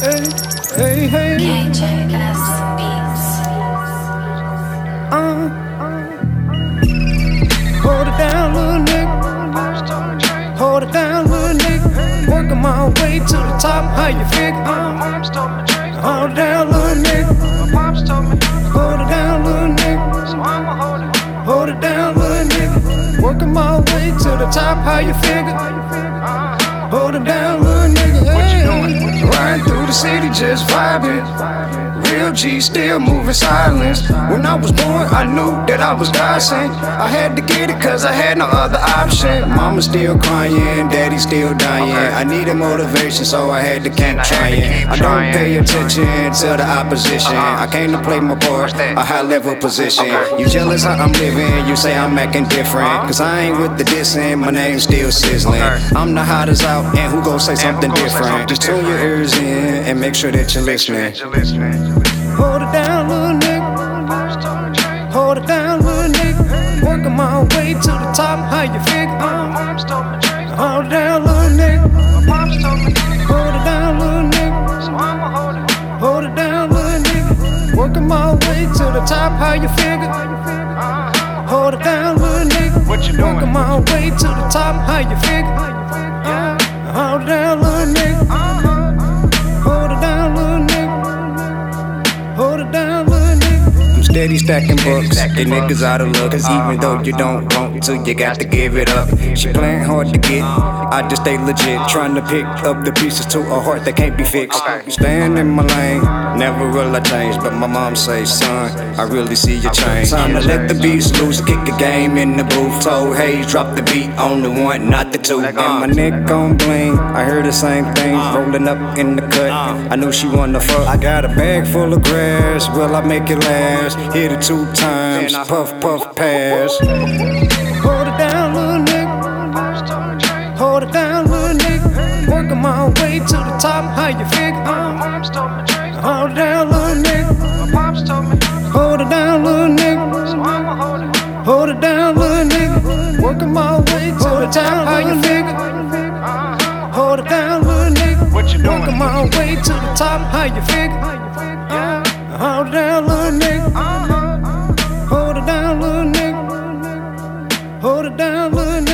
Hey, hey, hey. KJS Beats. Hold it down, little nigga. Hold it down, little nigga. Working my way to the top. How you figure? Hold it down, little nigga. Hold it down, little nigga. Hold it down, little nigga. Working my way to the top. How you figure? Hold it down, little nigga. Hey. Riding through the city, just vibing. Real G, still moving silence. When I was born, I knew that I was God sent. I had to get it cause I had no other option. Mama still crying, daddy still dying. I needed motivation, so I had to keep trying. I don't pay attention to the opposition. I came to play my part, a high level position. You jealous how I'm living, you say I'm acting different. Cause I ain't with the dissing, my name's still sizzling. I'm the hottest out, and who gon' say something different? Just tune your ears in and make sure that you're listening. Hold it down, little nigga. Hold it down, little nigga. Working my way to the top. How you figure? Hold it down, little nigga. Hold it down, little nigga. Hold it down, little nigga. Working my way to the top. How you figure? Hold it down, little nigga. Working my way to the top. How you figure? Hold it down, little nigga. Hold it down, little nigga. Hold it down, little nigga. I'm steady stacking books, get niggas out of luck. Cause even though you don't want to, you got to give it up. She playing hard to get, I just stay legit. Trying to pick up the pieces to a heart that can't be fixed. Staying in my lane, never will I change. But my mom say, son, I really see your change. Time to let the beats loose, kick the game in the booth. Told Hayes, drop the beat on the one, not the two. And my neck on bling, I heard the same thing. Rolling up in the cut, I knew she wanna fuck. I got a bag full of grass, will I make it last? Hit it 2 times, puff, puff, pass. Hold it down, little nigga. Hold it down, little nigga. Working my way to the top. How you figure? Hold it down, little nigga. Hold it down, little nigga. Hold it down, little nigga. Working my way to the top. How you figure? Hold it down, little nigga. Working my way to the top. How you figure? Hold it down, little nigga. Hold it down, little nigga. Hold it down, little nigga.